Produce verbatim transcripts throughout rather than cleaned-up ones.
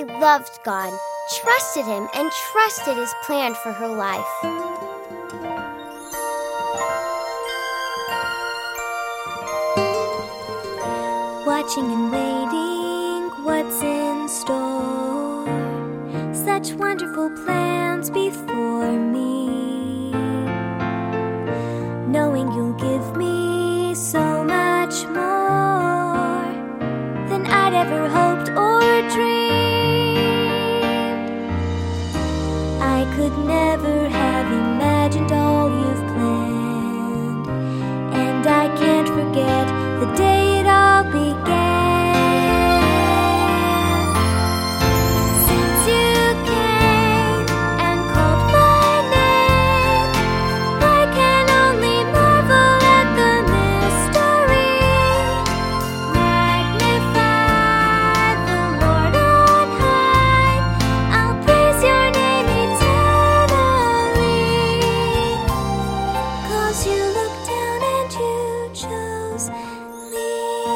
Mary loved God, trusted him, and trusted his plan for her life. Watching and waiting, what's in store? Such wonderful plans before me. Knowing you'll give me so much more than I'd ever hoped or dreamed. I could never have imagined all you've planned, and I can't forget the day it all began. Since you came and called my name, I can only marvel at the mystery. Magnify the Lord on high, I'll praise your name eternally. 'Cause you looked down and you chose me.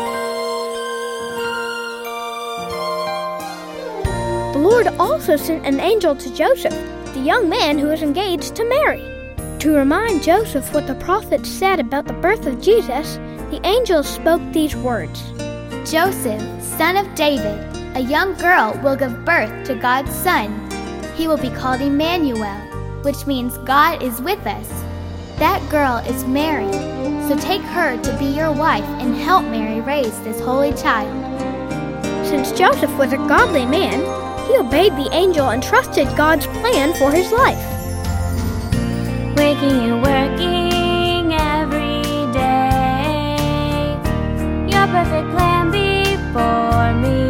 The Lord also sent an angel to Joseph, the young man who was engaged to Mary. To remind Joseph what the prophets said about the birth of Jesus, the angel spoke these words. Joseph, son of David, a young girl will give birth to God's son. He will be called Emmanuel, which means God is with us. That girl is Mary, so take her to be your wife and help Mary raise this holy child. Since Joseph was a godly man, he obeyed the angel and trusted God's plan for his life. Waking and working every day, your perfect plan before me.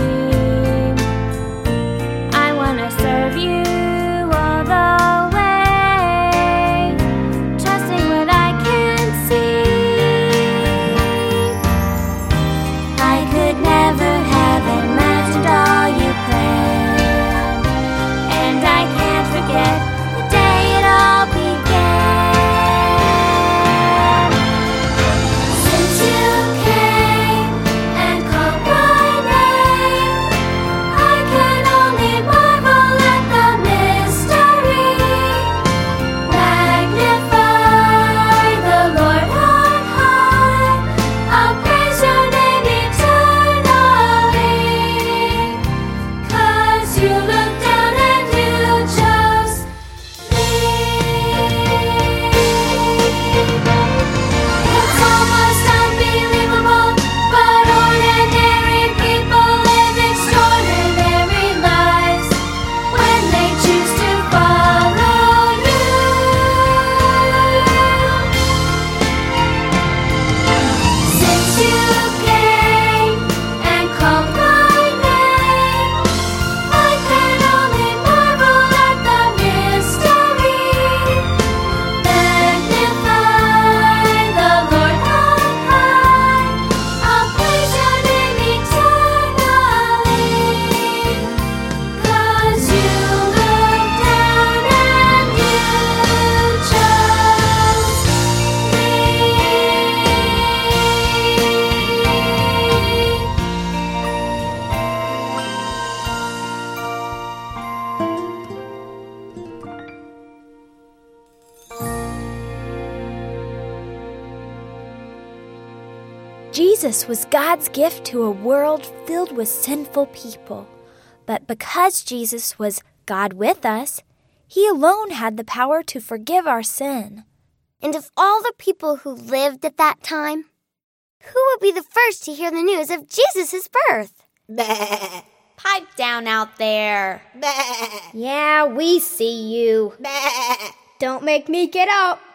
I want to serve you all the way, trusting what I can't see. I could never have imagined all you planned, and I can't forget the day it all began. Since you came and called my name, I can only marvel at the mystery. Magnify the Lord on high, I'll praise your name eternally. 'Cause you looked down and you chose me. It's almost unbelievable, but ordinary people live extraordinary lives when they choose to follow you. Since you came and called my name, I can only marvel at the mystery. Magnify the Lord on high, I'll praise your name eternally. 'Cause you looked down and you chose me. Jesus was God's gift to a world filled with sinful people. But because Jesus was God with us, he alone had the power to forgive our sin. And of all the people who lived at that time, who would be the first to hear the news of Jesus' birth? Pipe down out there. Yeah, we see you. Don't make me get up.